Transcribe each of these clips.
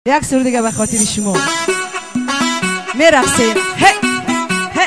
یک سر دیگه به خاطر شما میرقصیم. هی هی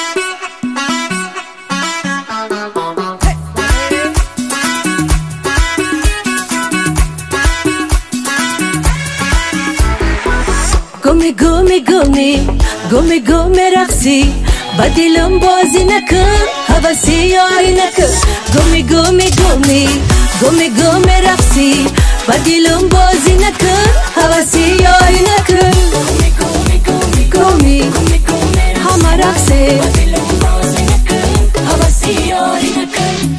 گمی گمی گمی گمی گمی رقصی با دلم بازی نکن حواسی یاری نکن. گمی گمی گمی گمی گمی رقصی با دلم بازی نکن حواسی یاری نکن. گمی گمی گمی گمی گمی گمی همه رقصی با دلم بازی نکن حواسی یاری نکن.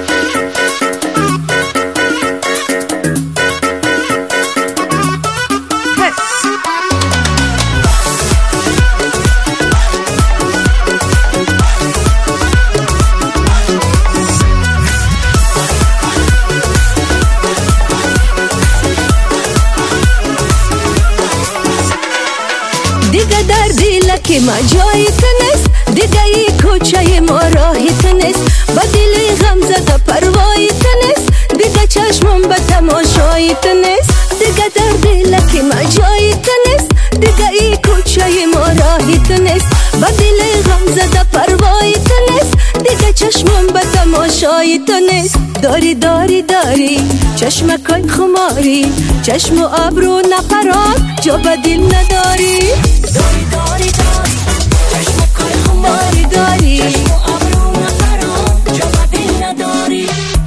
دیگه در دلک ما جایی تنست، دیگه ای کوچه ما راهی تنست. با دل غم زده پروایی تنست، دیگه چشمم به تماشایی تنست. دیگه در دلک ما جایی تنست، دیگه ای کوچه ما راهی تنست. با دل غم زده پروایی تنست، دیگه چشمم به تماشایی تنست. داری داری داری چشمکای خماری، چشم و ابرو نپران جا به دل نداری. داری داری داری چشمکای خماری داری، چشم و ابرو نپران جا به دل نداری.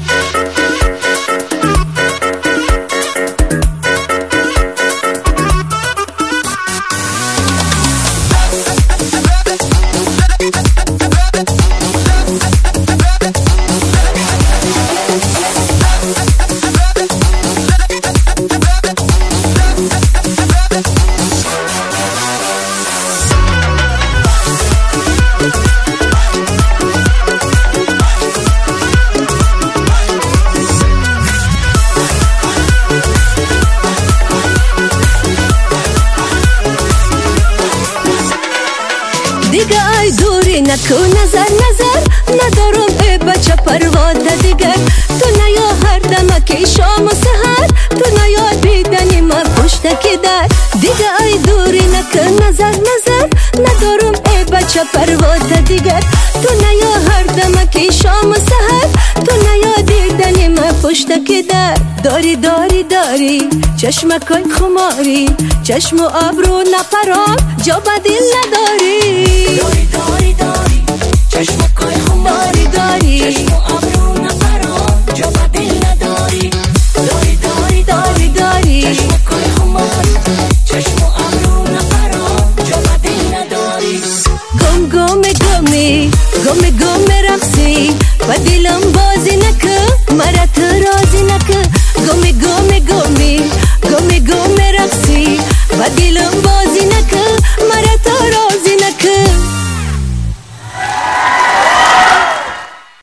دیگه ای دوری نکن نظر نظر، ندارم ای بچه پرواده دیگر. تو نیا هر دمکی شام و سحر، تو نیا دیدنی ما پشتکی در. دیگه ای دوری نکن نظر نظر، ندارم ای بچه پرواده دیگر. تو نیا هر دمکی شام و سحر، تو نیا دیدنی ما پشتکی در. داری داری داری چشمکای خماری، چشم و ابرو نپران جا به دل نداری. داری داری داری چشمکای خماری داری، چشم و ابرو نپران جا به دل نداری. داری داری داری داری چشمکای خماری، چشم و ابرو نپران جا به دل نداری. گم گم گمی گم گم رقصی با دلم بازی نکن مرا تو را